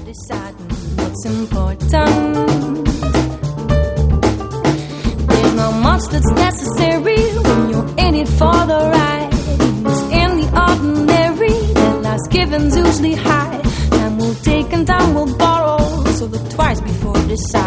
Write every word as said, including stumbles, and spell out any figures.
deciding what's important. There's not much that's necessary when you're in it for the ride. It's in the ordinary that life's giving's usually high. Time will take and time will borrow, so look twice before deciding.